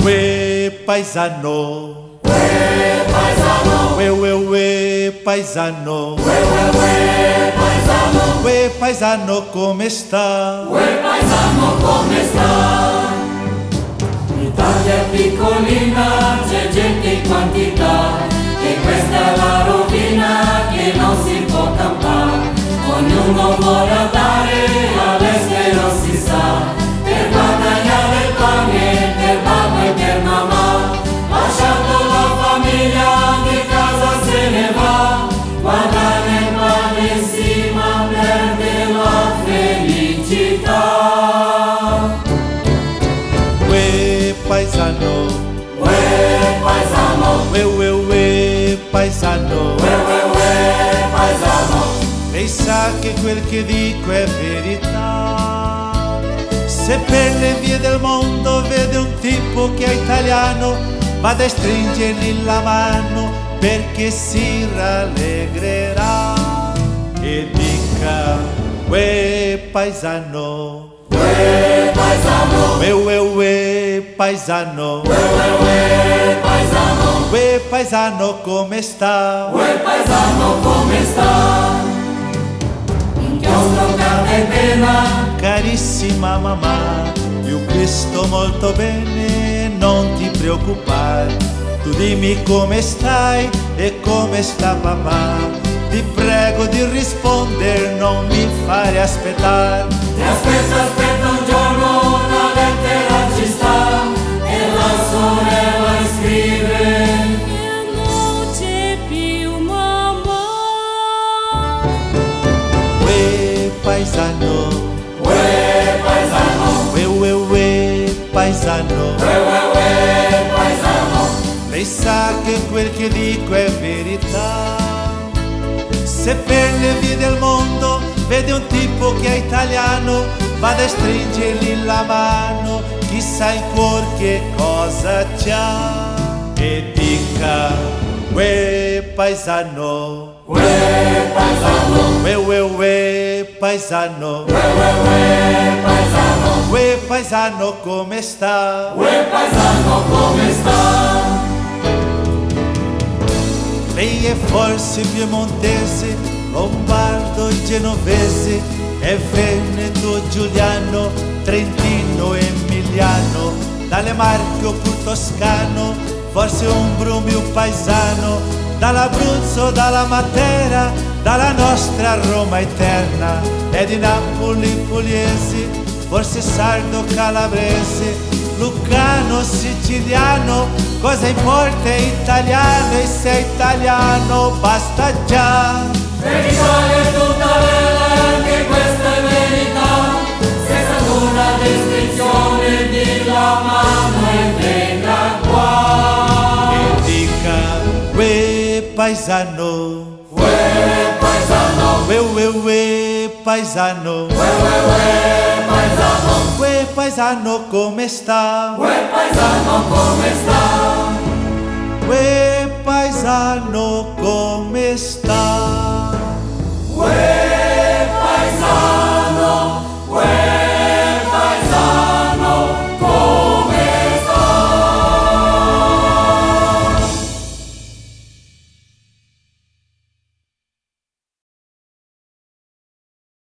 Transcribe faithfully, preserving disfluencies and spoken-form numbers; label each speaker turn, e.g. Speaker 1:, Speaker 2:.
Speaker 1: Uè paesano,
Speaker 2: Uè paesano,
Speaker 1: uè uè uè paesano,
Speaker 2: uè uè uè paesano,
Speaker 1: uè paesano come sta?
Speaker 2: uè paesano come sta? L'Italia è piccolina, c'è gente in quantità, e questa è la rovina che non si può campare. Ognuno vuole andare all'estero, si sa, per guadagnare il pane, per babbo e per mamma, lasciando la famiglia di casa se ne va, guadagna il pane sì ma perde la felicità.
Speaker 1: Uè paesano,
Speaker 2: Uè paesano,
Speaker 1: uè uè uè paesano,
Speaker 2: uè uè uè paesano,
Speaker 1: lei sa che quel che dico è verità. Se per le vie del mondo vede un tipo che è italiano, vada a stringergli la mano perché si rallegrerà e dica: uè paesano,
Speaker 2: uè paesano,
Speaker 1: uè uè uè paesano,
Speaker 2: uè uè uè paesano,
Speaker 1: uè paesano come sta?
Speaker 2: uè paesano come sta? Inchiostro, carta e penna,
Speaker 1: Carissima mamma, io questo molto bene, non ti preoccupare. Tu dimmi come stai e come sta papà. Ti prego di rispondere, non mi fare aspettare.
Speaker 2: e aspetta, aspetta un giorno, una lettera ci sta, e la sorella scrive:
Speaker 3: Non c'è più mamma.
Speaker 1: Uè paesano,
Speaker 2: uè paesano,
Speaker 1: uè uè uè paesano,
Speaker 2: uè uè uè paesano,
Speaker 1: lei sa che quel che dico è verità. Se per le vie del mondo vede un tipo che è italiano, vada a stringergli la mano, chissà in cuor che cosa c'ha, e dica: uè paesano,
Speaker 2: uè paesano,
Speaker 1: uè uè uè paesano,
Speaker 2: uè uè uè paesano,
Speaker 1: uè paesano come sta?
Speaker 2: uè paesano come sta?
Speaker 1: Lei è forse piemontese, lombardo, genovese, è veneto, giuliano, trentino, emiliano, dalle Marche oppur toscano, forse umbro mio paesano, dall'Abruzzo, dalla Matera, dalla nostra Roma eterna, è di Napoli pugliese, forse sardo, calabrese, lucano, siciliano, cosa importa, è italiano, e se è italiano basta già.
Speaker 2: Per l'Italia è tutta bella, anche questa è verità, senza una distinzione di la mano e venga qua.
Speaker 1: E dica: uè paesano,
Speaker 2: Uè paesano,
Speaker 1: uè uè uè paesano,
Speaker 2: uè uè uè paesano,
Speaker 1: uè paesano come sta?
Speaker 2: uè paesano come sta?
Speaker 1: Uè paesano come sta?